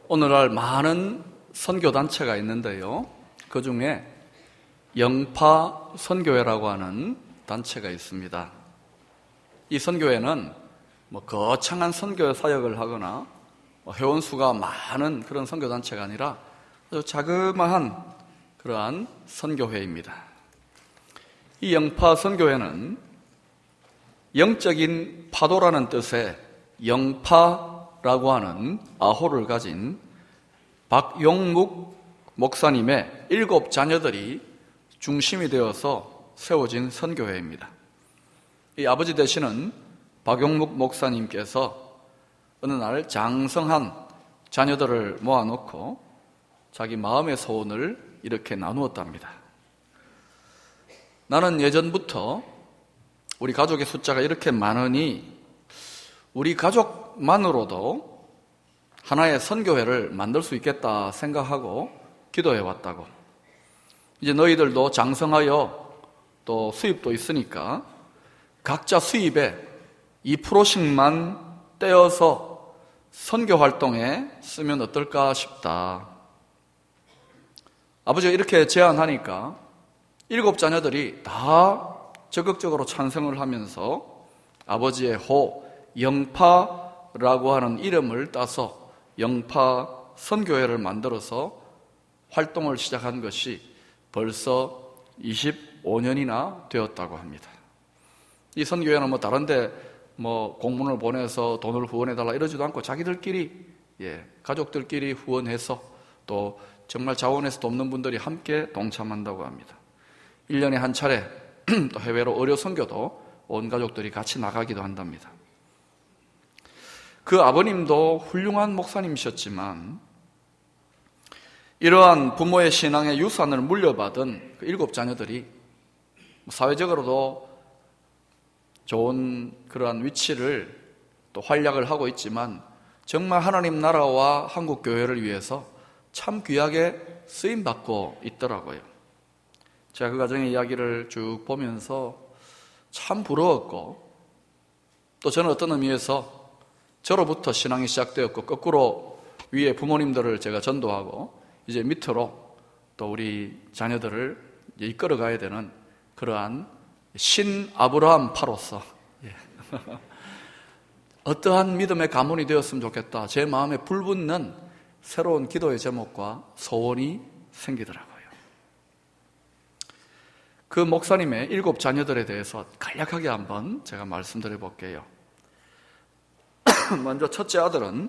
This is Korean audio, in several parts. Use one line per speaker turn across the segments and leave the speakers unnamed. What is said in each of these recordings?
오늘날 많은 선교단체가 있는데요. 그 중에 영파 선교회라고 하는 단체가 있습니다. 이 선교회는 거창한 선교 사역을 하거나 회원수가 많은 그런 선교단체가 아니라 아주 자그마한 그러한 선교회입니다. 이 영파 선교회는 영적인 파도라는 뜻의 영파라고 하는 아호를 가진 박용묵 목사님의 7 자녀들이 중심이 되어서 세워진 선교회입니다. 이 아버지 되시는 박용묵 목사님께서 어느 날 장성한 자녀들을 모아놓고 자기 마음의 소원을 이렇게 나누었답니다. 나는 예전부터 우리 가족의 숫자가 이렇게 많으니 우리 가족만으로도 하나의 선교회를 만들 수 있겠다 생각하고 기도해왔다고. 이제 너희들도 장성하여 또 수입도 있으니까 각자 수입의 2%씩만 떼어서 선교 활동에 쓰면 어떨까 싶다. 아버지가 이렇게 제안하니까 7 자녀들이 다 적극적으로 찬성을 하면서 아버지의 호 영파라고 하는 이름을 따서 영파 선교회를 만들어서 활동을 시작한 것이 벌써 25년이나 되었다고 합니다. 이 선교회는 다른데 공문을 보내서 돈을 후원해달라 이러지도 않고 자기들끼리 가족들끼리 후원해서 또 정말 자원해서 돕는 분들이 함께 동참한다고 합니다. 1년에 한 차례 또 해외로 의료 선교도 온 가족들이 같이 나가기도 한답니다. 그 아버님도 훌륭한 목사님이셨지만 이러한 부모의 신앙의 유산을 물려받은 그 7 자녀들이 사회적으로도 좋은 그러한 위치를 또 활약을 하고 있지만 정말 하나님 나라와 한국 교회를 위해서 참 귀하게 쓰임받고 있더라고요. 제가 그 가정의 이야기를 쭉 보면서 참 부러웠고 또 저는 어떤 의미에서 저로부터 신앙이 시작되었고 거꾸로 위에 부모님들을 제가 전도하고 이제 밑으로 또 우리 자녀들을 이끌어가야 되는 그러한 신 아브라함 파로서 어떠한 믿음의 가문이 되었으면 좋겠다. 제 마음에 불붙는 새로운 기도의 제목과 소원이 생기더라고요. 그 목사님의 7 자녀들에 대해서 간략하게 한번 제가 말씀드려 볼게요. 먼저 첫째 아들은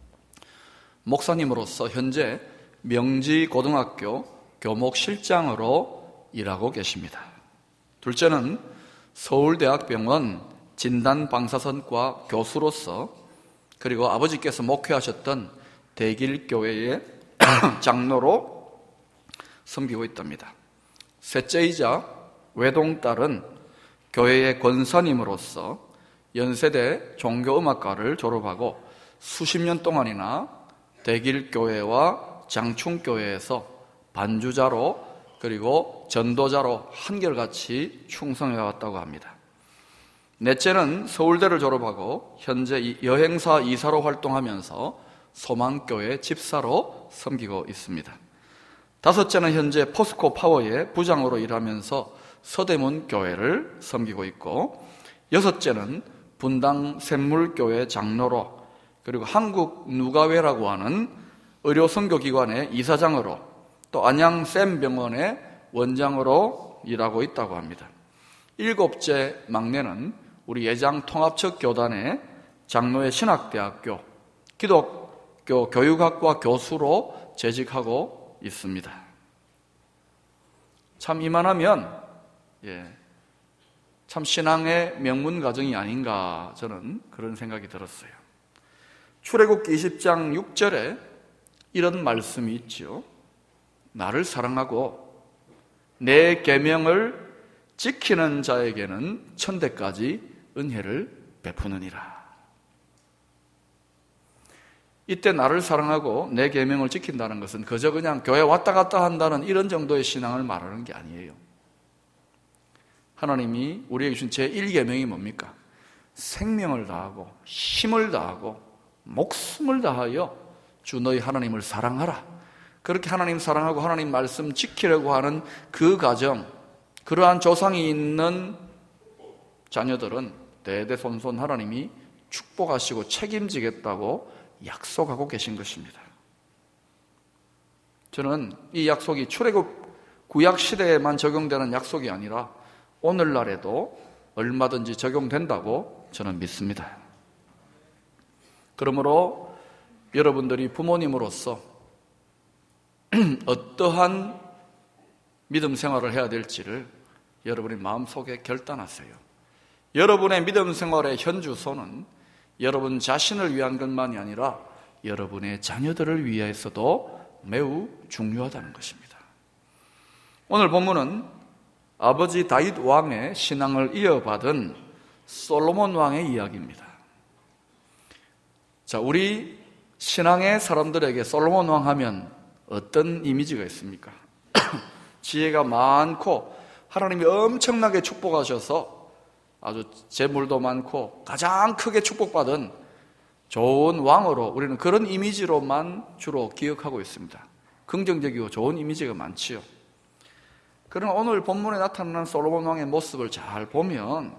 목사님으로서 현재 명지고등학교 교목실장으로 일하고 계십니다. 둘째는 서울대학병원 진단방사선과 교수로서 그리고 아버지께서 목회하셨던 대길교회의 장로로 섬기고 있답니다. 셋째이자 외동딸은 교회의 권사님으로서 연세대 종교음악과를 졸업하고 수십 년 동안이나 대길교회와 장충교회에서 반주자로 그리고 전도자로 한결같이 충성해왔다고 합니다. 넷째는 서울대를 졸업하고 현재 여행사 이사로 활동하면서 소망교회 집사로 섬기고 있습니다. 다섯째는 현재 포스코 파워의 부장으로 일하면서 서대문 교회를 섬기고 있고, 여섯째는 분당 샘물교회 장로로 그리고 한국 누가회라고 하는 의료선교기관의 이사장으로 또 안양샘병원의 원장으로 일하고 있다고 합니다. 7째 막내는 우리 예장통합측 교단의 장로의 신학대학교 기독교 교육학과 교수로 재직하고 있습니다. 참 이만하면 참 신앙의 명문 가정이 아닌가 저는 그런 생각이 들었어요. 출애굽기 20장 6절에 이런 말씀이 있죠. 나를 사랑하고 내 계명을 지키는 자에게는 천대까지 은혜를 베푸느니라. 이때 나를 사랑하고 내 계명을 지킨다는 것은 그저 그냥 교회 왔다 갔다 한다는 이런 정도의 신앙을 말하는 게 아니에요. 하나님이 우리에게 주신 제1계명이 뭡니까? 생명을 다하고 힘을 다하고 목숨을 다하여 주 너희 하나님을 사랑하라. 그렇게 하나님 사랑하고 하나님 말씀 지키려고 하는 그 가정, 그러한 조상이 있는 자녀들은 대대손손 하나님이 축복하시고 책임지겠다고 약속하고 계신 것입니다. 저는 이 약속이 출애굽 구약 시대에만 적용되는 약속이 아니라 오늘날에도 얼마든지 적용된다고 저는 믿습니다. 그러므로 여러분들이 부모님으로서 어떠한 믿음 생활을 해야 될지를 여러분이 마음속에 결단하세요. 여러분의 믿음 생활의 현주소는 여러분 자신을 위한 것만이 아니라 여러분의 자녀들을 위해서도 매우 중요하다는 것입니다. 오늘 본문은 아버지 다윗 왕의 신앙을 이어받은 솔로몬 왕의 이야기입니다. 자, 우리 신앙의 사람들에게 솔로몬 왕 하면 어떤 이미지가 있습니까? 지혜가 많고 하나님이 엄청나게 축복하셔서 아주 재물도 많고 가장 크게 축복받은 좋은 왕으로 우리는 그런 이미지로만 주로 기억하고 있습니다. 긍정적이고 좋은 이미지가 많지요. 그러나 오늘 본문에 나타나는 솔로몬 왕의 모습을 잘 보면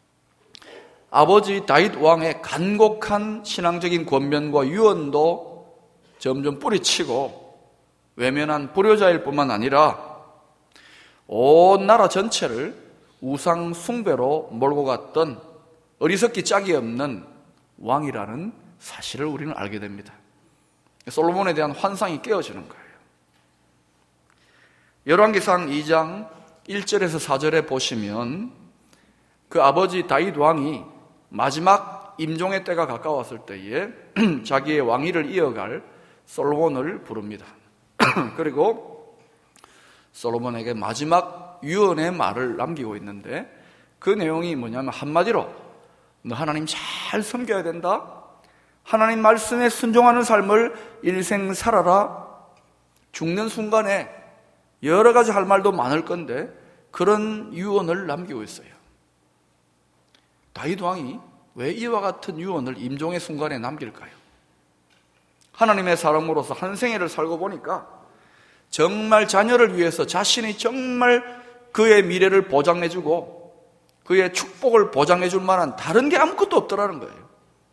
아버지 다윗 왕의 간곡한 신앙적인 권면과 유언도 점점 뿌리치고 외면한 불효자일 뿐만 아니라 온 나라 전체를 우상 숭배로 몰고 갔던 어리석기 짝이 없는 왕이라는 사실을 우리는 알게 됩니다. 솔로몬에 대한 환상이 깨어지는 거예요. 열왕기상 2장 1절에서 4절에 보시면 그 아버지 다윗 왕이 마지막 임종의 때가 가까웠을 때에 자기의 왕위를 이어갈 솔로몬을 부릅니다. 그리고 솔로몬에게 마지막 유언의 말을 남기고 있는데 그 내용이 뭐냐면 한마디로 너 하나님 잘 섬겨야 된다. 하나님 말씀에 순종하는 삶을 일생 살아라. 죽는 순간에 여러 가지 할 말도 많을 건데 그런 유언을 남기고 있어요. 다윗 왕이 왜 이와 같은 유언을 임종의 순간에 남길까요? 하나님의 사람으로서 한 생애를 살고 보니까 정말 자녀를 위해서 자신이 정말 그의 미래를 보장해주고 그의 축복을 보장해줄 만한 다른 게 아무것도 없더라는 거예요.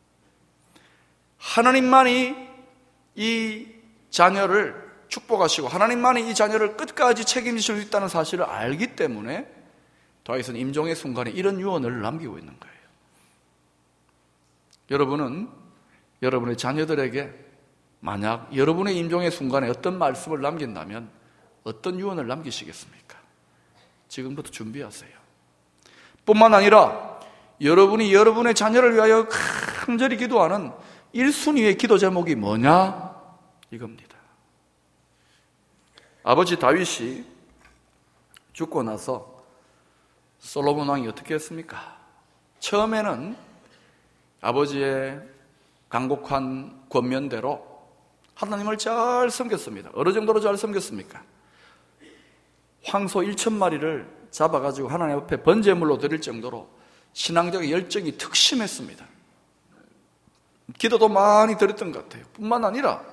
하나님만이 이 자녀를 축복하시고 하나님만이 이 자녀를 끝까지 책임지실 수 있다는 사실을 알기 때문에 다윗은 임종의 순간에 이런 유언을 남기고 있는 거예요. 여러분은 여러분의 자녀들에게 만약 여러분의 임종의 순간에 어떤 말씀을 남긴다면 어떤 유언을 남기시겠습니까? 지금부터 준비하세요. 뿐만 아니라 여러분이 여러분의 자녀를 위하여 간절히 기도하는 1순위의 기도 제목이 뭐냐? 이겁니다. 아버지 다윗이 죽고 나서 솔로몬 왕이 어떻게 했습니까? 처음에는 아버지의 간곡한 권면대로 하나님을 잘 섬겼습니다. 어느 정도로 잘 섬겼습니까? 황소 1,000마리를 잡아가지고 하나님 앞에 번제물로 드릴 정도로 신앙적 열정이 특심했습니다. 기도도 많이 드렸던 것 같아요. 뿐만 아니라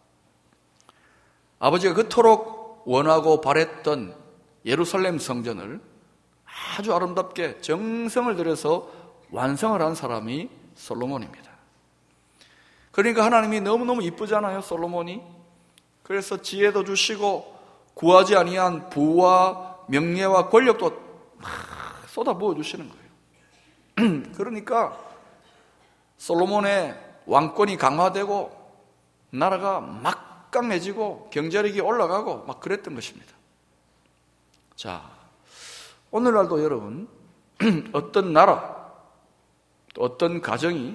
아버지가 그토록 원하고 바랬던 예루살렘 성전을 아주 아름답게 정성을 들여서 완성을 한 사람이 솔로몬입니다. 그러니까 하나님이 너무너무 이쁘잖아요, 솔로몬이. 그래서 지혜도 주시고 구하지 아니한 부와 명예와 권력도 막 쏟아부어 주시는 거예요. 그러니까 솔로몬의 왕권이 강화되고 나라가 막강해지고 경제력이 올라가고 막 그랬던 것입니다. 자, 오늘날도 여러분 어떤 나라, 어떤 가정이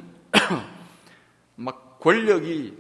막 권력이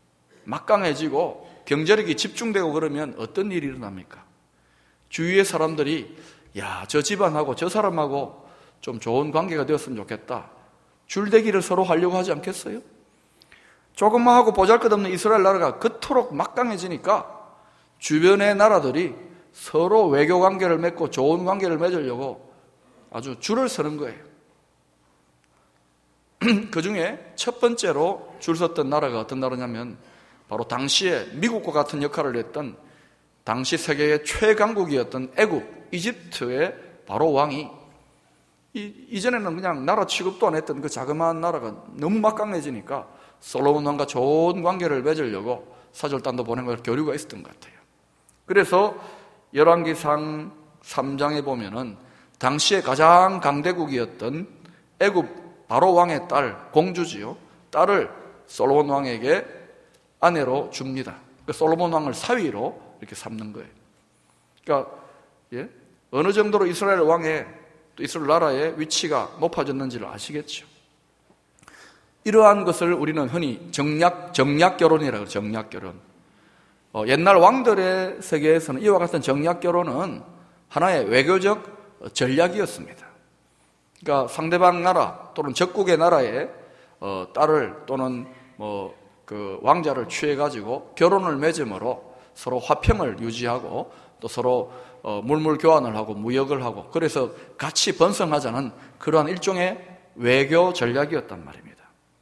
막강해지고 경제력이 집중되고 그러면 어떤 일이 일어납니까? 주위의 사람들이 야, 저 집안하고 저 사람하고 좀 좋은 관계가 되었으면 좋겠다. 줄대기를 서로 하려고 하지 않겠어요? 조금만 하고 보잘것없는 이스라엘 나라가 그토록 막강해지니까 주변의 나라들이 서로 외교 관계를 맺고 좋은 관계를 맺으려고 아주 줄을 서는 거예요. 그 중에 첫 번째로 줄 섰던 나라가 어떤 나라냐면 바로 당시에 미국과 같은 역할을 했던 당시 세계의 최강국이었던 애굽, 이집트의 바로 왕이 이전에는 그냥 나라 취급도 안 했던 그 자그마한 나라가 너무 막강해지니까 솔로몬 왕과 좋은 관계를 맺으려고 사절단도 보낸 걸 교류가 있었던 것 같아요. 그래서 열왕기상 3장에 보면은 당시에 가장 강대국이었던 애굽 바로 왕의 딸, 공주지요. 딸을 솔로몬 왕에게 아내로 줍니다. 솔로몬 왕을 사위로 이렇게 삼는 거예요. 그러니까 어느 정도로 이스라엘 왕의 또 이스라엘 나라의 위치가 높아졌는지를 아시겠죠. 이러한 것을 우리는 흔히 정략 결혼이라고 해요. 정략 결혼. 옛날 왕들의 세계에서는 이와 같은 정략 결혼은 하나의 외교적 전략이었습니다. 그러니까 상대방 나라 또는 적국의 나라에 딸을 또는 그 왕자를 취해가지고 결혼을 맺음으로 서로 화평을 유지하고 또 서로 물물 교환을 하고 무역을 하고 그래서 같이 번성하자는 그러한 일종의 외교 전략이었단 말입니다.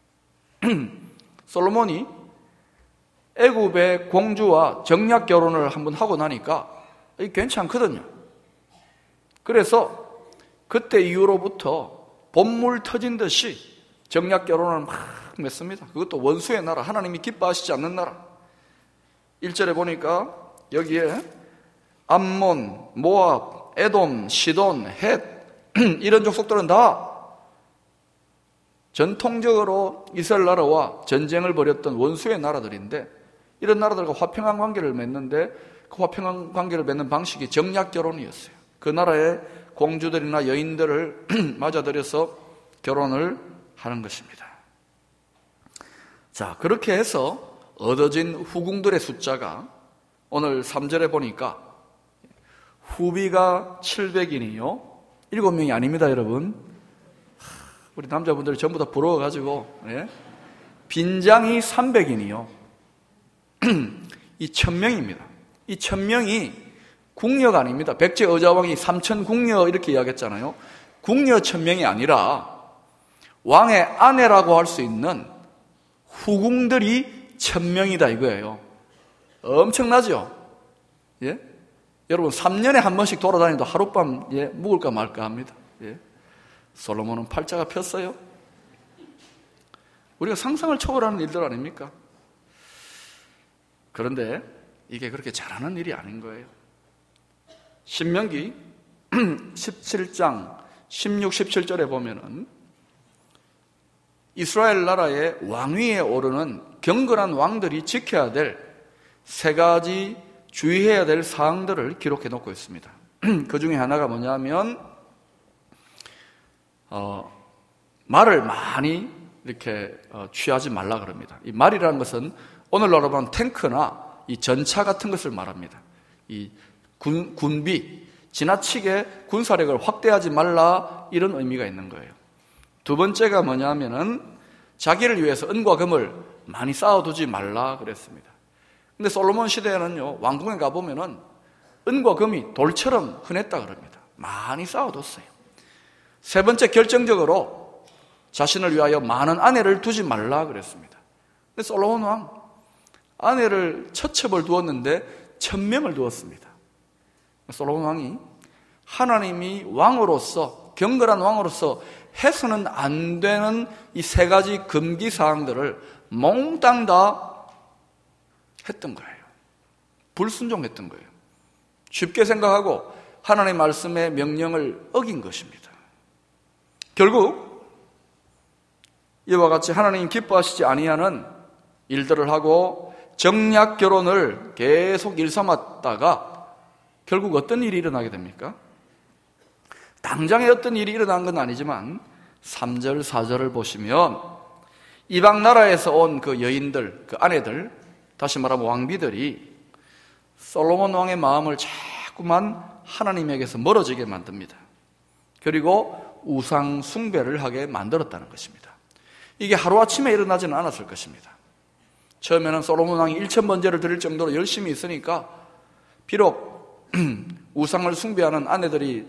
솔로몬이 애굽의 공주와 정략 결혼을 한번 하고 나니까 이게 괜찮거든요. 그래서 그때 이후로부터 본물 터진 듯이 정략 결혼을 막 맺습니다. 그것도 원수의 나라, 하나님이 기뻐하시지 않는 나라. 1절에 보니까 여기에 암몬, 모압, 에돔, 시돈, 헷 이런 족속들은 다 전통적으로 이스라엘 나라와 전쟁을 벌였던 원수의 나라들인데 이런 나라들과 화평한 관계를 맺는데 그 화평한 관계를 맺는 방식이 정략 결혼이었어요. 그 나라의 공주들이나 여인들을 맞아들여서 결혼을 하는 것입니다. 자, 그렇게 해서 얻어진 후궁들의 숫자가 오늘 3절에 보니까 후비가 700인이요 7명이 아닙니다, 여러분. 우리 남자분들이 전부 다 부러워가지고 빈장이 300인이요 이 1000명입니다. 이 1000명이 궁녀가 아닙니다. 백제 의자왕이 3000궁녀 이렇게 이야기했잖아요. 궁녀 1000명이 아니라 왕의 아내라고 할 수 있는 후궁들이 1000명이다 이거예요. 엄청나죠? 예? 여러분 3년에 한 번씩 돌아다니도 하룻밤 묵을까 말까 합니다. 솔로몬은 팔자가 폈어요. 우리가 상상을 초월하는 일들 아닙니까? 그런데 이게 그렇게 잘하는 일이 아닌 거예요. 신명기 17장 16, 17절에 보면은 이스라엘 나라의 왕위에 오르는 경건한 왕들이 지켜야 될 3가지 주의해야 될 사항들을 기록해 놓고 있습니다. 그 중에 하나가 뭐냐면 말을 많이 이렇게 취하지 말라 그럽니다. 이 말이라는 것은 오늘날로 보면 탱크나 이 전차 같은 것을 말합니다. 이 군비, 지나치게 군사력을 확대하지 말라 이런 의미가 있는 거예요. 두 번째가 뭐냐면은 자기를 위해서 은과 금을 많이 쌓아두지 말라 그랬습니다. 근데 솔로몬 시대에는요, 왕궁에 가보면은 은과 금이 돌처럼 흔했다 그럽니다. 많이 쌓아뒀어요. 세 번째, 결정적으로 자신을 위하여 많은 아내를 두지 말라 그랬습니다. 근데 솔로몬 왕 아내를 처첩을 두었는데 1000명을 두었습니다. 솔로몬 왕이 하나님이 왕으로서 경건한 왕으로서 해서는 안 되는 이 3가지 금기 사항들을 몽땅 다 했던 거예요. 불순종했던 거예요. 쉽게 생각하고 하나님의 말씀의 명령을 어긴 것입니다. 결국 이와 같이 하나님 기뻐하시지 아니하는 일들을 하고 정략 결혼을 계속 일삼았다가 결국 어떤 일이 일어나게 됩니까? 당장에 어떤 일이 일어난 건 아니지만 3절, 4절을 보시면 이방 나라에서 온 그 여인들, 그 아내들, 다시 말하면 왕비들이 솔로몬 왕의 마음을 자꾸만 하나님에게서 멀어지게 만듭니다. 그리고 우상 숭배를 하게 만들었다는 것입니다. 이게 하루아침에 일어나지는 않았을 것입니다. 처음에는 솔로몬 왕이 1000번제를 드릴 정도로 열심히 있으니까 비록 우상을 숭배하는 아내들이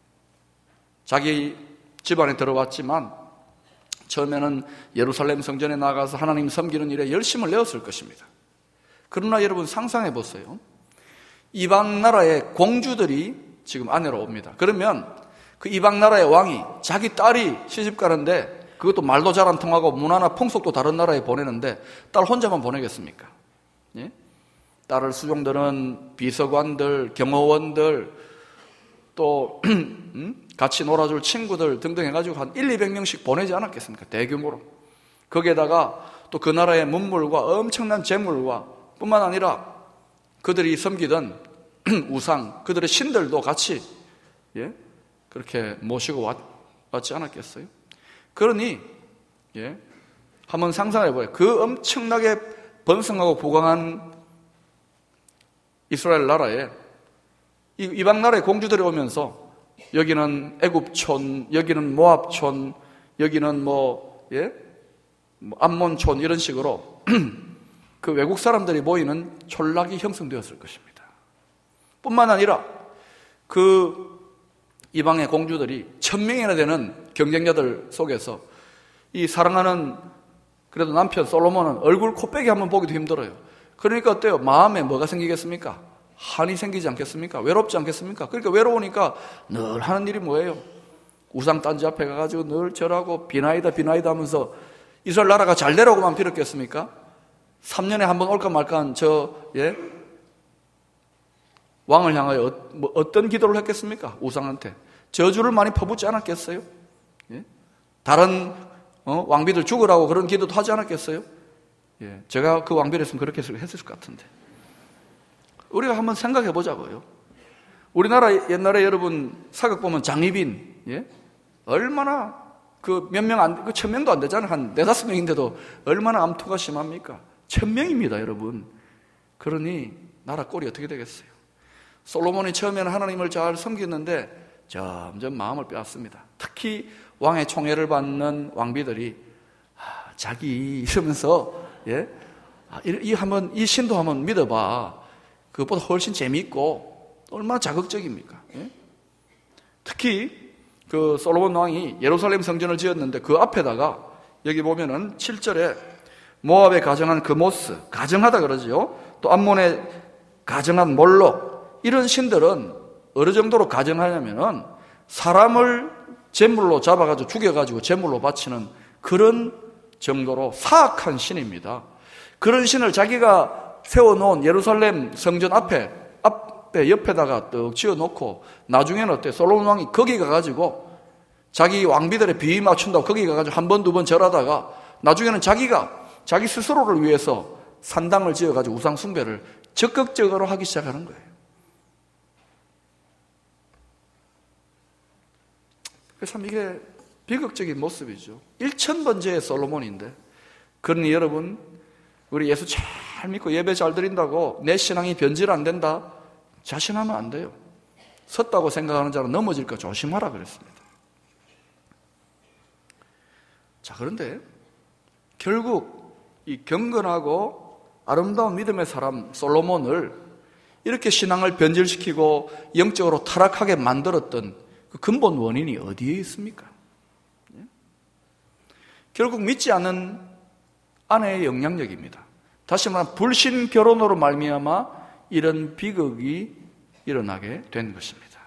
자기 집안에 들어왔지만 처음에는 예루살렘 성전에 나가서 하나님 섬기는 일에 열심을 내었을 것입니다. 그러나 여러분 상상해 보세요. 이방 나라의 공주들이 지금 아내로 옵니다. 그러면 그 이방 나라의 왕이 자기 딸이 시집 가는데 그것도 말도 잘 안 통하고 문화나 풍속도 다른 나라에 보내는데 딸 혼자만 보내겠습니까? 예? 딸을 수종드는 비서관들, 경호원들, 또 같이 놀아줄 친구들 등등 해가지고 한 100~200명씩 보내지 않았겠습니까? 대규모로. 거기에다가 또 그 나라의 문물과 엄청난 재물과 뿐만 아니라 그들이 섬기던 우상, 그들의 신들도 같이 그렇게 모시고 왔지 않았겠어요? 그러니 한번 상상해봐요. 그 엄청나게 번성하고 부강한 이스라엘 나라에 이방 나라의 공주들이 오면서 여기는 애굽촌, 여기는 모압촌, 여기는 암몬촌 이런 식으로 그 외국 사람들이 모이는 촌락이 형성되었을 것입니다. 뿐만 아니라 그 이방의 공주들이 1000명이나 되는 경쟁자들 속에서 이 사랑하는 그래도 남편 솔로몬은 얼굴 코빼기 한번 보기도 힘들어요. 그러니까 어때요? 마음에 뭐가 생기겠습니까? 한이 생기지 않겠습니까? 외롭지 않겠습니까? 그러니까 외로우니까 늘 하는 일이 뭐예요? 우상 딴지 앞에 가가지고 늘 절하고 비나이다 비나이다 하면서 이스라엘 나라가 잘 되라고만 빌었겠습니까? 3년에 한 번 올까 말까 한 왕을 향하여 어떤 기도를 했겠습니까? 우상한테 저주를 많이 퍼붓지 않았겠어요? 다른 왕비들 죽으라고 그런 기도도 하지 않았겠어요? 제가 그 왕비를 했으면 그렇게 했을 것 같은데. 우리가 한번 생각해 보자고요. 우리나라 옛날에 여러분 사극 보면 장희빈, 얼마나 그 몇 명 그 1000명도 안 되잖아요. 한 4~5명인데도 얼마나 암투가 심합니까? 1000명입니다, 여러분. 그러니 나라 꼴이 어떻게 되겠어요? 솔로몬이 처음에는 하나님을 잘 섬겼는데 점점 마음을 빼앗습니다. 특히 왕의 총애를 받는 왕비들이 자기 이러면서 이 신도 한번 믿어봐. 그것보다 훨씬 재미있고 얼마나 자극적입니까? 특히 그 솔로몬 왕이 예루살렘 성전을 지었는데 그 앞에다가 여기 보면은 7절에 모압에 가정한 그모스, 가정하다 그러지요. 또 암몬에 가정한 몰록, 이런 신들은 어느 정도로 가정하냐면은 사람을 제물로 잡아가지고 죽여가지고 제물로 바치는 그런 정도로 사악한 신입니다. 그런 신을 자기가 세워놓은 예루살렘 성전 앞에 옆에다가 떡 지어놓고 나중에는 어때? 솔로몬 왕이 거기 가가지고 자기 왕비들의 비위 맞춘다고 거기 가가지고 한 번, 두 번 절하다가 나중에는 자기 스스로를 위해서 산당을 지어가지고 우상 숭배를 적극적으로 하기 시작하는 거예요. 그래서 참 이게 비극적인 모습이죠. 1000번째의 솔로몬인데, 그러니 여러분, 우리 예수 잘 믿고 예배 잘 드린다고 내 신앙이 변질 안 된다? 자신하면 안 돼요. 섰다고 생각하는 자는 넘어질까 조심하라 그랬습니다. 자, 그런데 결국 이 경건하고 아름다운 믿음의 사람 솔로몬을 이렇게 신앙을 변질시키고 영적으로 타락하게 만들었던 그 근본 원인이 어디에 있습니까? 결국 믿지 않는 아내의 영향력입니다. 다시 말하면 불신 결혼으로 말미암아 이런 비극이 일어나게 된 것입니다.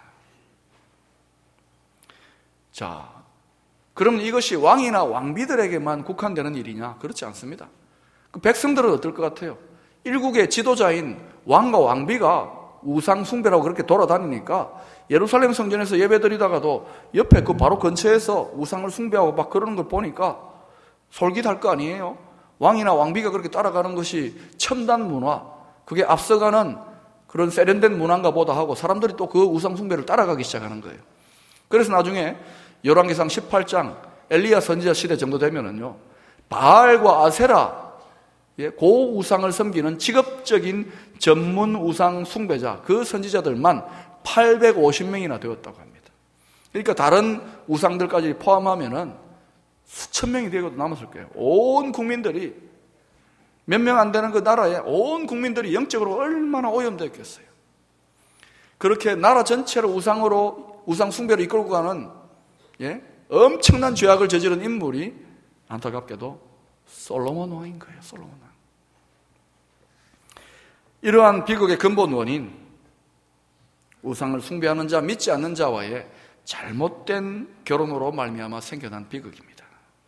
자, 그러면 이것이 왕이나 왕비들에게만 국한되는 일이냐? 그렇지 않습니다. 그 백성들은 어떨 것 같아요? 일국의 지도자인 왕과 왕비가 우상 숭배라고 그렇게 돌아다니니까 예루살렘 성전에서 예배드리다가도 옆에 그 바로 근처에서 우상을 숭배하고 막 그러는 걸 보니까 솔깃할 거 아니에요? 왕이나 왕비가 그렇게 따라가는 것이 첨단 문화, 그게 앞서가는 그런 세련된 문화인가 보다 하고 사람들이 또 그 우상 숭배를 따라가기 시작하는 거예요. 그래서 나중에 열왕기상 18장 엘리야 선지자 시대 정도 되면은요, 바알과 아세라, 고 우상을 섬기는 직업적인 전문 우상 숭배자, 그 선지자들만 850명이나 되었다고 합니다. 그러니까 다른 우상들까지 포함하면은 수천 명이 되고도 남았을 거예요. 온 국민들이, 몇 명 안 되는 그 나라에 온 국민들이 영적으로 얼마나 오염되었겠어요. 그렇게 나라 전체를 우상 숭배로 이끌고 가는 엄청난 죄악을 저지른 인물이 안타깝게도 솔로몬 왕인 거예요. 솔로몬 왕. 이러한 비극의 근본 원인, 우상을 숭배하는 자, 믿지 않는 자와의 잘못된 결혼으로 말미암아 생겨난 비극입니다.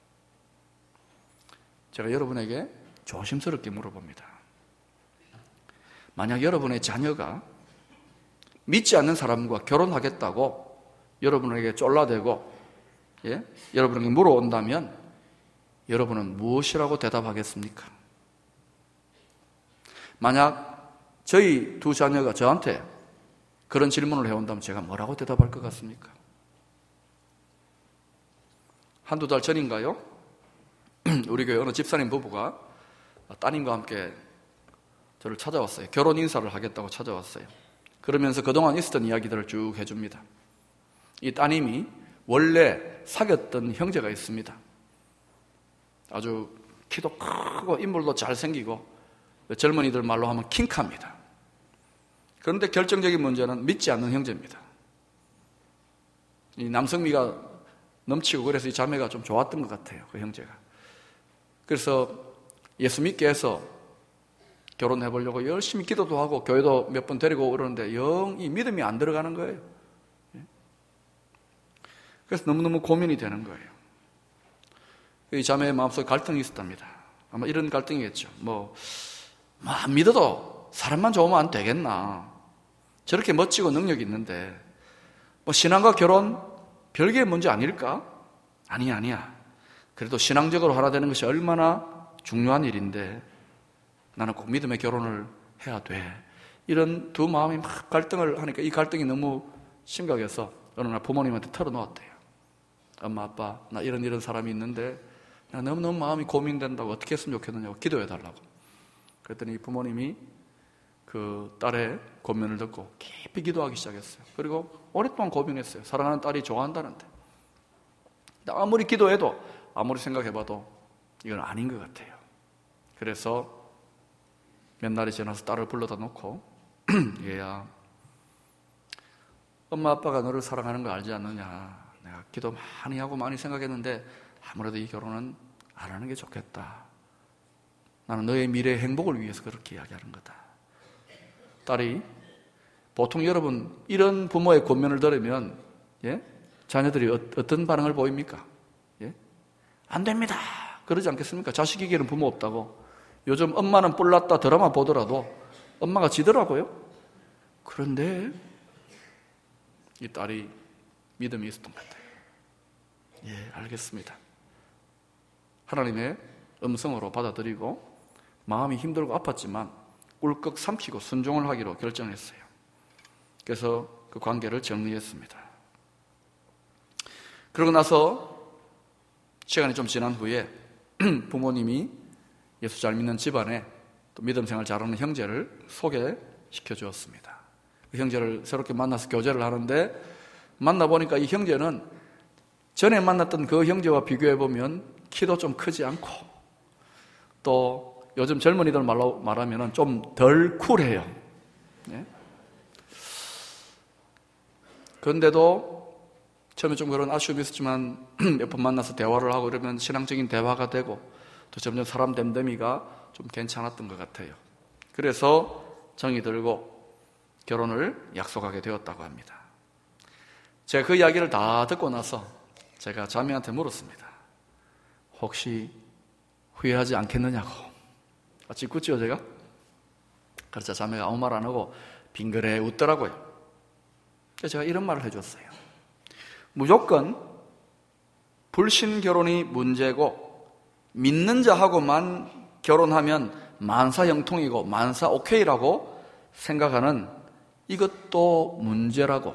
제가 여러분에게 조심스럽게 물어봅니다. 만약 여러분의 자녀가 믿지 않는 사람과 결혼하겠다고 여러분에게 쫄라대고 여러분에게 물어온다면 여러분은 무엇이라고 대답하겠습니까? 만약 저희 두 자녀가 저한테 그런 질문을 해온다면 제가 뭐라고 대답할 것 같습니까? 한두 달 전인가요? 우리 교회 어느 집사님 부부가 따님과 함께 저를 찾아왔어요. 결혼 인사를 하겠다고 찾아왔어요. 그러면서 그동안 있었던 이야기들을 쭉 해줍니다. 이 따님이 원래 사귀었던 형제가 있습니다. 아주 키도 크고 인물도 잘생기고 젊은이들 말로 하면 킹카입니다. 그런데 결정적인 문제는 믿지 않는 형제입니다. 이 남성미가 넘치고 그래서 이 자매가 좀 좋았던 것 같아요. 그 형제가. 그래서 예수 믿게 해서 결혼해보려고 열심히 기도도 하고 교회도 몇 번 데리고 그러는데 영 이 믿음이 안 들어가는 거예요. 그래서 너무너무 고민이 되는 거예요. 이 자매의 마음속에 갈등이 있었답니다. 아마 이런 갈등이겠죠. 안 믿어도 사람만 좋으면 안 되겠나. 저렇게 멋지고 능력이 있는데 신앙과 결혼 별개의 문제 아닐까? 아니야. 그래도 신앙적으로 하나 되는 것이 얼마나 중요한 일인데 나는 꼭 믿음의 결혼을 해야 돼. 이런 두 마음이 막 갈등을 하니까 이 갈등이 너무 심각해서 어느 날 부모님한테 털어놓았대요. 엄마, 아빠, 나 이런 사람이 있는데 나 너무너무 마음이 고민된다고 어떻게 했으면 좋겠느냐고 기도해달라고. 그랬더니 부모님이 그 딸의 고민을 듣고 깊이 기도하기 시작했어요. 그리고 오랫동안 고민했어요. 사랑하는 딸이 좋아한다는데. 근데 아무리 기도해도 아무리 생각해봐도 이건 아닌 것 같아요. 그래서 몇 날이 지나서 딸을 불러다 놓고 얘야, 엄마 아빠가 너를 사랑하는 거 알지 않느냐. 내가 기도 많이 하고 많이 생각했는데 아무래도 이 결혼은 안 하는 게 좋겠다. 나는 너의 미래의 행복을 위해서 그렇게 이야기하는 거다. 딸이 보통 여러분 이런 부모의 권면을 들으면 자녀들이 어떤 반응을 보입니까? 안 됩니다. 그러지 않겠습니까? 자식에게는 부모 없다고. 요즘 엄마는 뿔났다 드라마 보더라도 엄마가 지더라고요. 그런데 이 딸이 믿음이 있었던 것 같아요. 알겠습니다. 하나님의 음성으로 받아들이고 마음이 힘들고 아팠지만 꿀꺽 삼키고 순종을 하기로 결정했어요. 그래서 그 관계를 정리했습니다. 그러고 나서 시간이 좀 지난 후에 부모님이 예수 잘 믿는 집안에 또 믿음 생활 잘하는 형제를 소개시켜 주었습니다. 그 형제를 새롭게 만나서 교제를 하는데 만나보니까 이 형제는 전에 만났던 그 형제와 비교해보면 키도 좀 크지 않고 또 요즘 젊은이들 말로 말하면 좀 덜 쿨해요. 그런데도 처음에 좀 그런 아쉬움이 있었지만 몇 번 만나서 대화를 하고 이러면 신앙적인 대화가 되고 또 점점 사람 됨됨이가 좀 괜찮았던 것 같아요. 그래서 정이 들고 결혼을 약속하게 되었다고 합니다. 제가 그 이야기를 다 듣고 나서 제가 자매한테 물었습니다. 혹시 후회하지 않겠느냐고. 짓궂지요 제가? 그래서 자매가 아무 말 안 하고 빙그레 웃더라고요. 그래서 제가 이런 말을 해줬어요. 무조건 불신 결혼이 문제고 믿는 자하고만 결혼하면 만사형통이고 만사 오케이라고 생각하는 이것도 문제라고.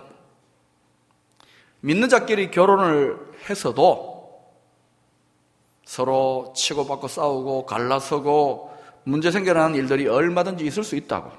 믿는 자끼리 결혼을 해서도 서로 치고받고 싸우고 갈라서고 문제 생겨나는 일들이 얼마든지 있을 수 있다고.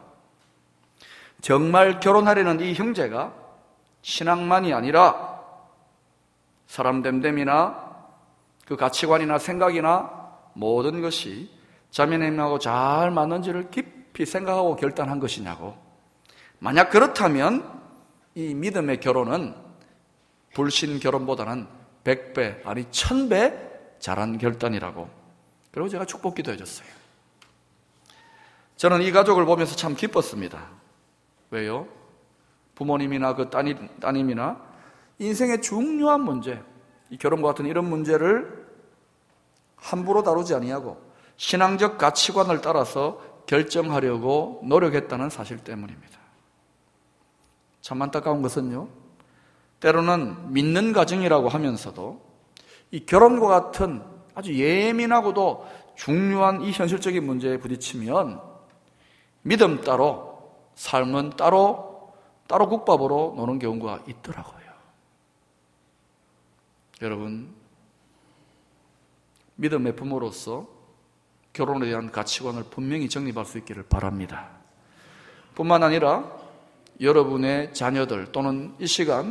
정말 결혼하려는 이 형제가 신앙만이 아니라 사람 됨됨이나 그 가치관이나 생각이나 모든 것이 자매님하고 잘 맞는지를 깊이 생각하고 결단한 것이냐고. 만약 그렇다면 이 믿음의 결혼은 불신 결혼보다는 100배 아니 1000배 잘한 결단이라고. 그리고 제가 축복 기도해 줬어요. 저는 이 가족을 보면서 참 기뻤습니다. 왜요? 부모님이나 그 따님이나 인생의 중요한 문제, 이 결혼과 같은 이런 문제를 함부로 다루지 아니하고 신앙적 가치관을 따라서 결정하려고 노력했다는 사실 때문입니다. 참 안타까운 것은요, 때로는 믿는 가정이라고 하면서도 이 결혼과 같은 아주 예민하고도 중요한 이 현실적인 문제에 부딪히면 믿음 따로, 삶은 따로 국밥으로 노는 경우가 있더라고요. 여러분, 믿음의 부모로서 결혼에 대한 가치관을 분명히 정립할 수 있기를 바랍니다. 뿐만 아니라 여러분의 자녀들 또는 이 시간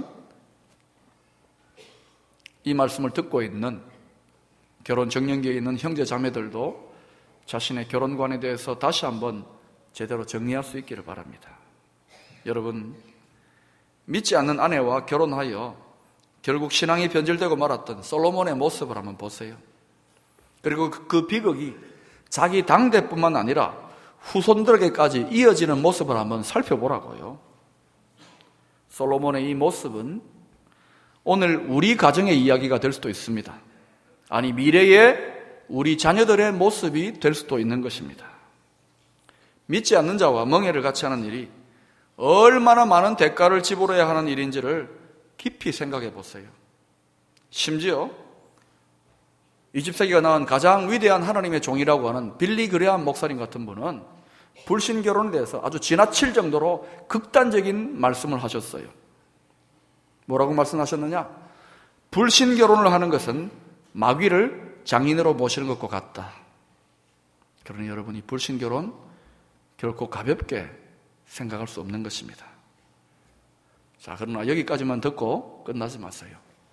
이 말씀을 듣고 있는 결혼 정년기에 있는 형제 자매들도 자신의 결혼관에 대해서 다시 한번 제대로 정리할 수 있기를 바랍니다. 여러분, 믿지 않는 아내와 결혼하여 결국 신앙이 변질되고 말았던 솔로몬의 모습을 한번 보세요. 그리고 그 비극이 자기 당대뿐만 아니라 후손들에게까지 이어지는 모습을 한번 살펴보라고요. 솔로몬의 이 모습은 오늘 우리 가정의 이야기가 될 수도 있습니다. 아니, 미래의 우리 자녀들의 모습이 될 수도 있는 것입니다. 믿지 않는 자와 멍해를 같이 하는 일이 얼마나 많은 대가를 지불해야 하는 일인지를 깊이 생각해 보세요. 심지어 20세기가 낳은 가장 위대한 하나님의 종이라고 하는 빌리 그레함 목사님 같은 분은 불신 결혼에 대해서 아주 지나칠 정도로 극단적인 말씀을 하셨어요. 뭐라고 말씀하셨느냐? 불신 결혼을 하는 것은 마귀를 장인으로 모시는 것과 같다. 그러니 여러분이 불신 결혼 결코 가볍게 생각할 수 없는 것입니다. 자, 그러나 여기까지만 듣고 끝나지 마세요.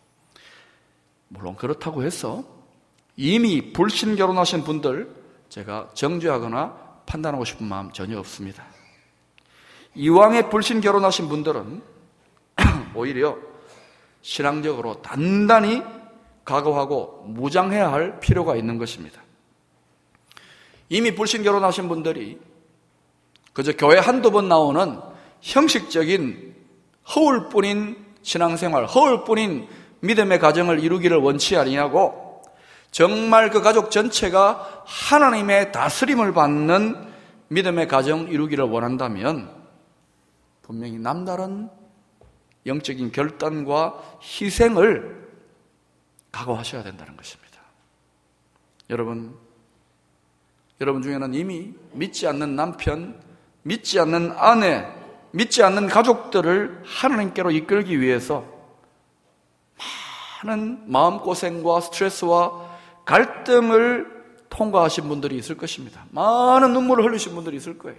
물론 그렇다고 해서 이미 불신 결혼하신 분들 제가 정죄하거나 판단하고 싶은 마음 전혀 없습니다. 이왕에 불신 결혼하신 분들은 오히려 신앙적으로 단단히 각오하고 무장해야 할 필요가 있는 것입니다. 이미 불신 결혼하신 분들이 그저 교회 한두 번 나오는 형식적인 허울뿐인 신앙생활, 허울뿐인 믿음의 가정을 이루기를 원치 아니하고 정말 그 가족 전체가 하나님의 다스림을 받는 믿음의 가정 이루기를 원한다면 분명히 남다른 영적인 결단과 희생을 각오하셔야 된다는 것입니다. 여러분 중에는 이미 믿지 않는 남편, 믿지 않는 아내, 믿지 않는 가족들을 하나님께로 이끌기 위해서 많은 마음고생과 스트레스와 갈등을 통과하신 분들이 있을 것입니다. 많은 눈물을 흘리신 분들이 있을 거예요.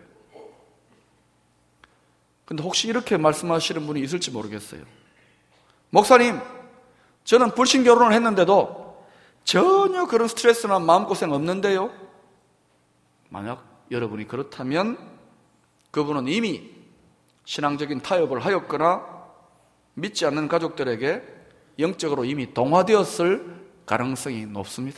근데 혹시 이렇게 말씀하시는 분이 있을지 모르겠어요. 목사님, 저는 불신 결혼을 했는데도 전혀 그런 스트레스나 마음고생 없는데요. 만약 여러분이 그렇다면 그분은 이미 신앙적인 타협을 하였거나 믿지 않는 가족들에게 영적으로 이미 동화되었을 가능성이 높습니다.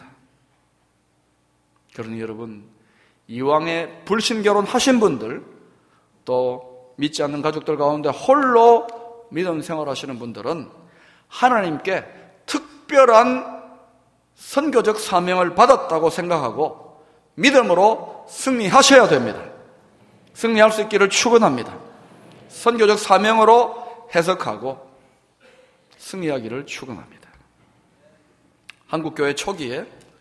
그러니 여러분, 이왕에 불신 결혼하신 분들, 또 믿지 않는 가족들 가운데 홀로 믿음 생활하시는 분들은 하나님께 특별한 선교적 사명을 받았다고 생각하고 믿음으로 승리하셔야 됩니다. 승리할 수 있기를 축원합니다. 선교적 사명으로 해석하고 승리하기를 축원합니다. 한국교회 초기에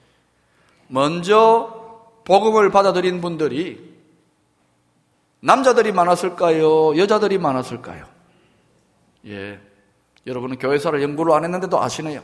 먼저 복음을 받아들인 분들이 남자들이 많았을까요? 여자들이 많았을까요? 예, 여러분은 교회사를 연구를 안 했는데도 아시네요.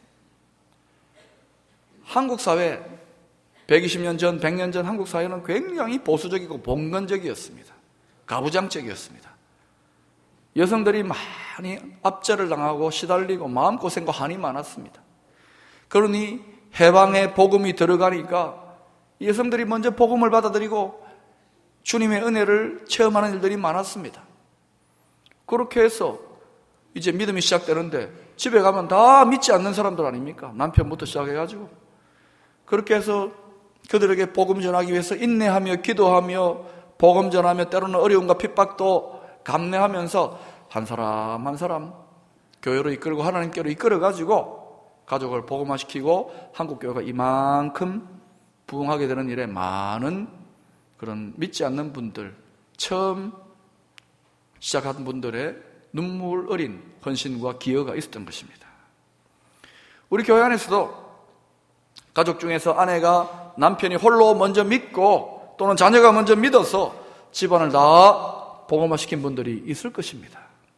한국 사회 120년 전, 100년 전 한국 사회는 굉장히 보수적이고 봉건적이었습니다. 가부장적이었습니다. 여성들이 많이 압제를 당하고 시달리고 마음고생과 한이 많았습니다. 그러니 해방의 복음이 들어가니까 여성들이 먼저 복음을 받아들이고 주님의 은혜를 체험하는 일들이 많았습니다. 그렇게 해서 이제 믿음이 시작되는데 집에 가면 다 믿지 않는 사람들 아닙니까? 남편부터 시작해가지고. 그렇게 해서 그들에게 복음 전하기 위해서 인내하며 기도하며 복음 전하며 때로는 어려움과 핍박도 감내하면서 한 사람 한 사람 교회로 이끌고 하나님께로 이끌어가지고 가족을 복음화시키고 한국교회가 이만큼 부흥하게 되는 일에 많은 그런 믿지 않는 분들, 처음 시작한 분들의 눈물 어린 헌신과 기여가 있었던 것입니다. 우리 교회 안에서도 가족 중에서 아내가 남편이 홀로 먼저 믿고 또는 자녀가 먼저 믿어서 집안을 다 복음화시킨 분들이 있을 것입니다.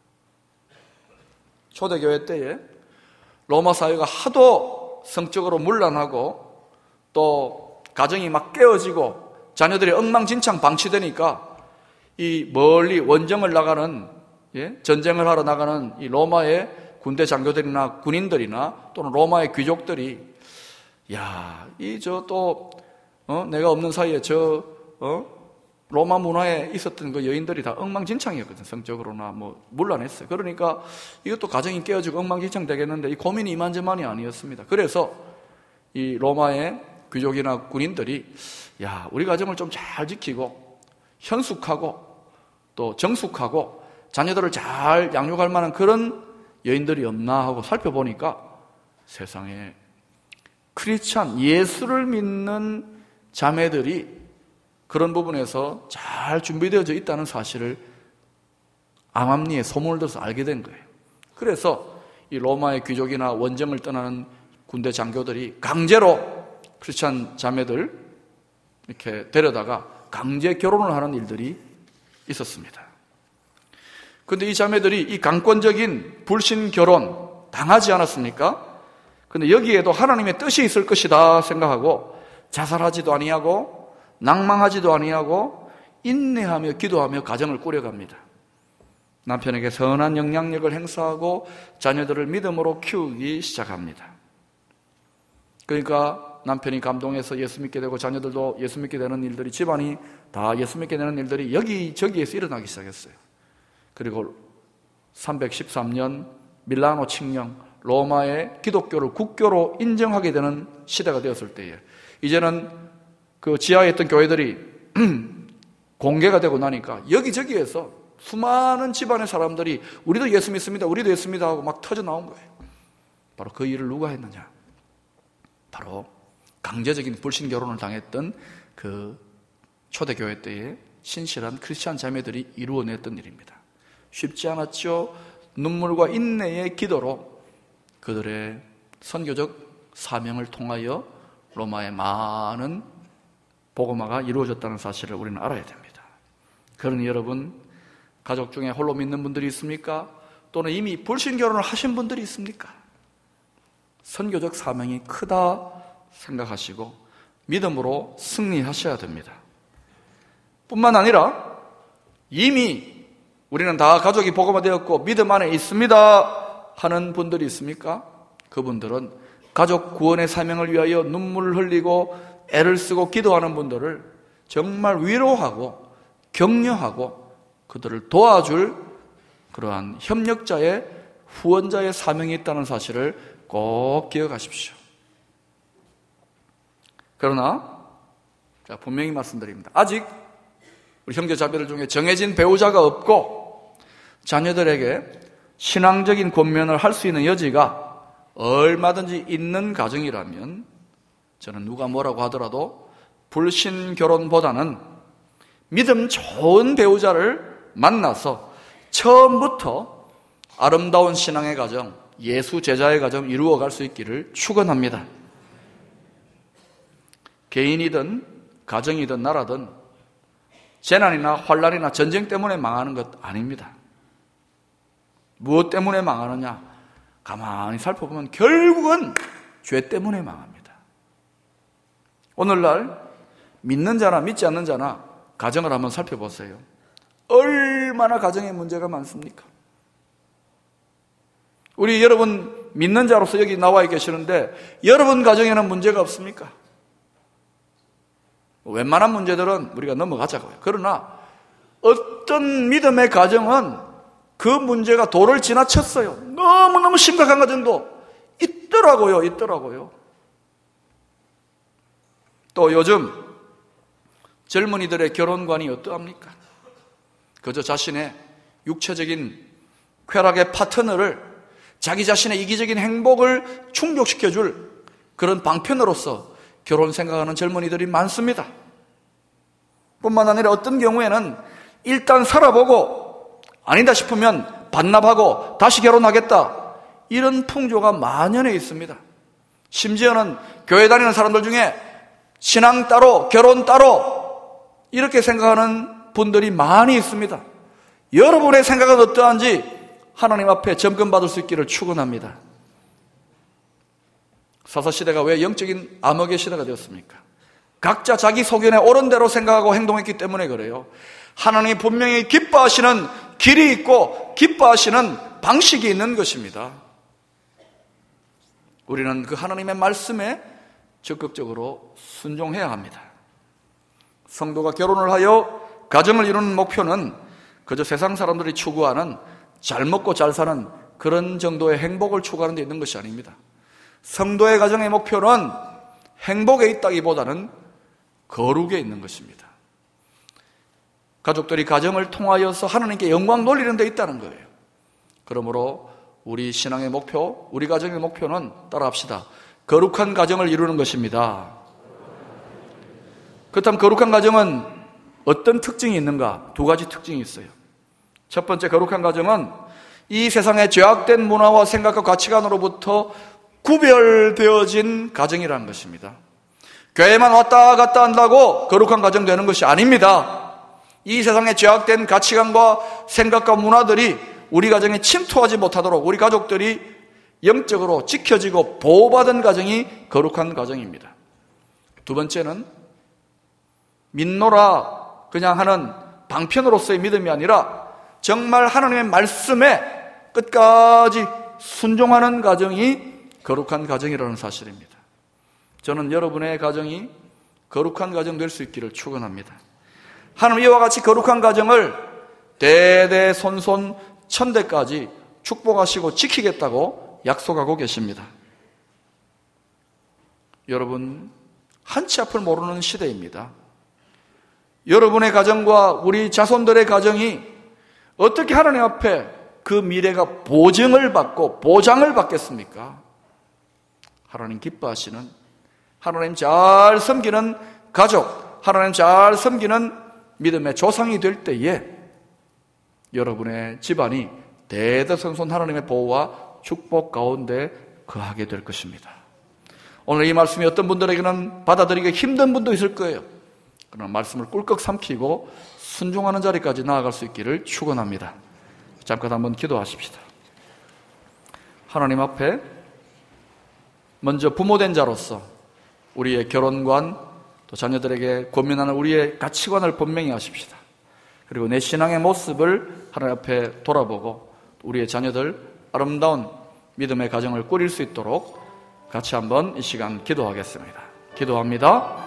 초대교회 때에 로마 사회가 하도 성적으로 문란하고 또 가정이 막 깨어지고 자녀들이 엉망진창 방치되니까 이 멀리 원정을 나가는, 전쟁을 하러 나가는 이 로마의 군대 장교들이나 군인들이나 또는 로마의 귀족들이 내가 없는 사이에 로마 문화에 있었던 그 여인들이 다 엉망진창이었거든. 성적으로나 문란했어요. 그러니까 이것도 가정이 깨어지고 엉망진창 되겠는데 이 고민이 이만저만이 아니었습니다. 그래서 이 로마의 귀족이나 군인들이 우리 가정을 좀 잘 지키고 현숙하고 또 정숙하고 자녀들을 잘 양육할 만한 그런 여인들이 없나 하고 살펴보니까 세상에 크리스찬, 예수를 믿는 자매들이 그런 부분에서 잘 준비되어져 있다는 사실을 암암리에 소문을 들어서 알게 된 거예요. 그래서 이 로마의 귀족이나 원정을 떠나는 군대 장교들이 강제로 크리스찬 자매들 이렇게 데려다가 강제 결혼을 하는 일들이 있었습니다. 그런데 이 자매들이 이 강권적인 불신 결혼 당하지 않았습니까? 근데 여기에도 하나님의 뜻이 있을 것이다 생각하고 자살하지도 아니하고 낭망하지도 아니하고 인내하며 기도하며 가정을 꾸려갑니다. 남편에게 선한 영향력을 행사하고 자녀들을 믿음으로 키우기 시작합니다. 그러니까 남편이 감동해서 예수 믿게 되고 자녀들도 예수 믿게 되는 일들이, 집안이 다 예수 믿게 되는 일들이 여기저기에서 일어나기 시작했어요. 그리고 313년 밀라노 칙령, 로마의 기독교를 국교로 인정하게 되는 시대가 되었을 때에 이제는 그 지하에 있던 교회들이 공개가 되고 나니까 여기저기에서 수많은 집안의 사람들이 우리도 예수 믿습니다, 우리도 예수 믿습니다 하고 막 터져 나온 거예요. 바로 그 일을 누가 했느냐? 바로 강제적인 불신 결혼을 당했던 그 초대교회 때의 신실한 크리스찬 자매들이 이루어냈던 일입니다. 쉽지 않았죠. 눈물과 인내의 기도로 그들의 선교적 사명을 통하여 로마의 많은 복음화가 이루어졌다는 사실을 우리는 알아야 됩니다. 그러니 여러분, 가족 중에 홀로 믿는 분들이 있습니까? 또는 이미 불신 결혼을 하신 분들이 있습니까? 선교적 사명이 크다 생각하시고 믿음으로 승리하셔야 됩니다. 뿐만 아니라 이미 우리는 다 가족이 복음화되었고 믿음 안에 있습니다 하는 분들이 있습니까? 그분들은 가족 구원의 사명을 위하여 눈물을 흘리고 애를 쓰고 기도하는 분들을 정말 위로하고 격려하고 그들을 도와줄 그러한 협력자의, 후원자의 사명이 있다는 사실을 꼭 기억하십시오. 그러나 분명히 말씀드립니다. 아직 우리 형제자매들 중에 정해진 배우자가 없고 자녀들에게 신앙적인 권면을 할 수 있는 여지가 얼마든지 있는 가정이라면 저는 누가 뭐라고 하더라도 불신 결혼보다는 믿음 좋은 배우자를 만나서 처음부터 아름다운 신앙의 가정, 예수 제자의 가정 이루어갈 수 있기를 축원합니다. 개인이든 가정이든 나라든 재난이나 환란이나 전쟁 때문에 망하는 것 아닙니다. 무엇 때문에 망하느냐? 가만히 살펴보면 결국은 죄 때문에 망합니다. 오늘날 믿는 자나 믿지 않는 자나 가정을 한번 살펴보세요. 얼마나 가정에 문제가 많습니까? 우리 여러분 믿는 자로서 여기 나와 계시는데 여러분 가정에는 문제가 없습니까? 웬만한 문제들은 우리가 넘어가자고요. 그러나 어떤 믿음의 가정은 그 문제가 도를 지나쳤어요. 너무너무 심각한 가정도 있더라고요. 또 요즘 젊은이들의 결혼관이 어떠합니까? 그저 자신의 육체적인 쾌락의 파트너를 자기 자신의 이기적인 행복을 충족시켜줄 그런 방편으로서 결혼 생각하는 젊은이들이 많습니다. 뿐만 아니라 어떤 경우에는 일단 살아보고 아니다 싶으면 반납하고 다시 결혼하겠다, 이런 풍조가 만연해 있습니다. 심지어는 교회 다니는 사람들 중에 신앙 따로 결혼 따로 이렇게 생각하는 분들이 많이 있습니다. 여러분의 생각은 어떠한지 하나님 앞에 점검받을 수 있기를 축원합니다. 사사시대가 왜 영적인 암흑의 시대가 되었습니까? 각자 자기 소견에 옳은 대로 생각하고 행동했기 때문에 그래요. 하나님이 분명히 기뻐하시는 길이 있고 기뻐하시는 방식이 있는 것입니다. 우리는 그 하나님의 말씀에 적극적으로 순종해야 합니다. 성도가 결혼을 하여 가정을 이루는 목표는 그저 세상 사람들이 추구하는 잘 먹고 잘 사는 그런 정도의 행복을 추구하는 데 있는 것이 아닙니다. 성도의 가정의 목표는 행복에 있다기보다는 거룩에 있는 것입니다. 가족들이 가정을 통하여서 하나님께 영광 돌리는 데 있다는 거예요. 그러므로 우리 신앙의 목표, 우리 가정의 목표는 따라합시다. 거룩한 가정을 이루는 것입니다. 그렇다면 거룩한 가정은 어떤 특징이 있는가? 두 가지 특징이 있어요. 첫 번째, 거룩한 가정은 이 세상의 죄악된 문화와 생각과 가치관으로부터 구별되어진 가정이라는 것입니다. 교회만 왔다 갔다 한다고 거룩한 가정 되는 것이 아닙니다. 이 세상의 죄악된 가치관과 생각과 문화들이 우리 가정에 침투하지 못하도록 우리 가족들이 영적으로 지켜지고 보호받은 가정이 거룩한 가정입니다. 두 번째는 믿노라 그냥 하는 방편으로서의 믿음이 아니라 정말 하나님의 말씀에 끝까지 순종하는 가정이 거룩한 가정이라는 사실입니다. 저는 여러분의 가정이 거룩한 가정 될 수 있기를 축원합니다. 하나님 이와 같이 거룩한 가정을 대대손손 천대까지 축복하시고 지키겠다고 약속하고 계십니다. 여러분, 한치 앞을 모르는 시대입니다. 여러분의 가정과 우리 자손들의 가정이 어떻게 하나님 앞에 그 미래가 보증을 받고 보장을 받겠습니까? 하나님 기뻐하시는, 하나님 잘 섬기는 가족, 하나님 잘 섬기는 믿음의 조상이 될 때에 여러분의 집안이 대대손손 하나님의 보호와 축복 가운데 거하게 될 것입니다. 오늘 이 말씀이 어떤 분들에게는 받아들이기 힘든 분도 있을 거예요. 그러나 말씀을 꿀꺽 삼키고 순종하는 자리까지 나아갈 수 있기를 축원합니다. 잠깐 한번 기도하십시다. 하나님 앞에 먼저 부모된 자로서 우리의 결혼관, 또 자녀들에게 고민하는 우리의 가치관을 분명히 하십시다. 그리고 내 신앙의 모습을 하나님 앞에 돌아보고 우리의 자녀들 아름다운 믿음의 가정을 꾸릴 수 있도록 같이 한번 이 시간 기도하겠습니다. 기도합니다.